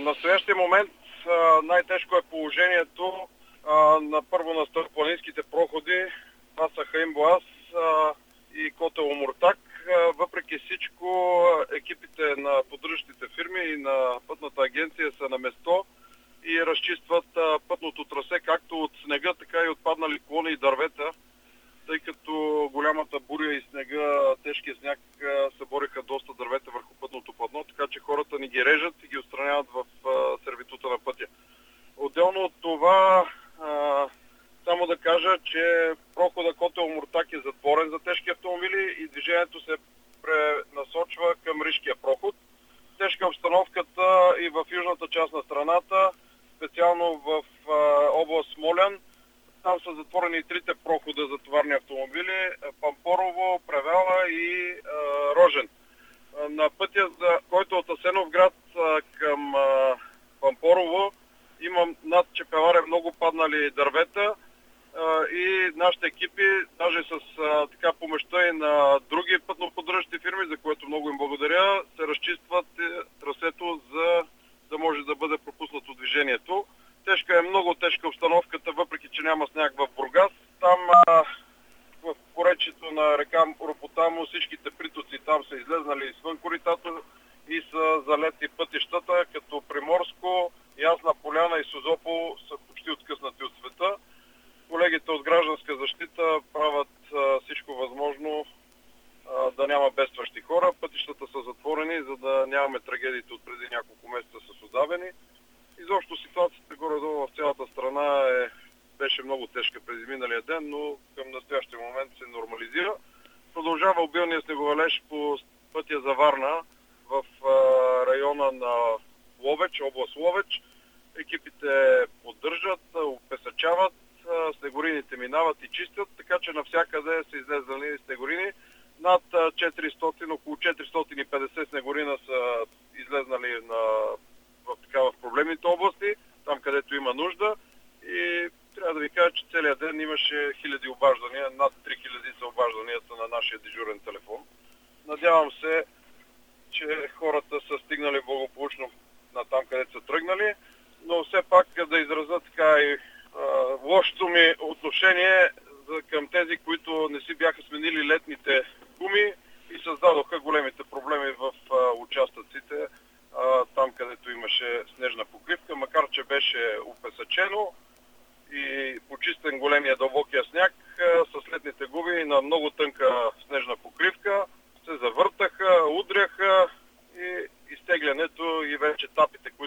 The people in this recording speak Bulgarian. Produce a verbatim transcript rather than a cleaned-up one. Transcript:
Към настоящия момент а, най-тежко е положението а, на първо на стълбопланинските проходи. Това са Хаин Боаз а, и Котел Омуртаг. А, въпреки всичко, екипите на поддръжащите фирми и на пътната агенция са на место и разчистват а, пътното трасе, както от снега, така и от паднали клони и дървета, тъй като голямата буря и снега, тежкия сняг събориха доста дървета върху пътното платно, така че хората ни ги режат и ги отстраняват в а, сервитута на пътя. Отделно от това, а, само да кажа, че прохода Котел Омуртаг е затворен за тежки автомобили и движението се пренасочва към Ришкия проход. Тежка обстановката и в южната част на страната, специално в а, област Смолян. Там са затворени и трите прохода за товарни автомобили – Пампорово, Превела и а, Рожен. А, на пътя, за, който от Асеновград а, към а, Пампорово, имам над Чепеларе много паднали дървета а, и нашите екипи, даже с а, така помощта и на други пътноподдръжащи фирми, за което много им благодаря, се разчистват трасето, за да може да бъде пропуснато движението. Тежка е, много тежка обстановката, въпреки че няма сняг в Бургас. Там а, в поречието на река Ропотамо всичките притоци там са излезнали извън коритата и са залети пътищата, като Приморско, Ясна поляна и Созопол са почти откъснати от света. Колегите от Гражданска защита правят а, всичко възможно а, да няма бедстващи хора. Пътищата са затворени, за да нямаме трагедиите от преди няколко месеца с удавени. Изобщо ситуацията горе-долу в цялата страна е, беше много тежка през миналия ден, но към настоящия момент се нормализира. Продължава обилния снеговалеж по пътя за Варна в а, района на Ловеч, област Ловеч. Екипите поддържат, опесачават, снегорините минават и чистят, така че навсякъде са излезли снегорини. Над четиристотин, около четиристотин и петдесет снегорина са излезнали на в така в проблемните области, там където има нужда, и трябва да ви кажа, че целият ден имаше хиляди обаждания, над три хиляди са обажданията на нашия дежурен телефон. Надявам се, че хората са стигнали благополучно на там, където са тръгнали, но все пак да изразя така и а, лошото ми отношение за, към тези, които не си бяха сменили летните гуми и създадоха големите проблеми в а, участъците, там където имаше снежна покривка, макар че беше опесачено и почистен големия дълбокия сняг, с летните губи на много тънка снежна покривка се завъртаха, удряха и изтеглянето и вече тапите,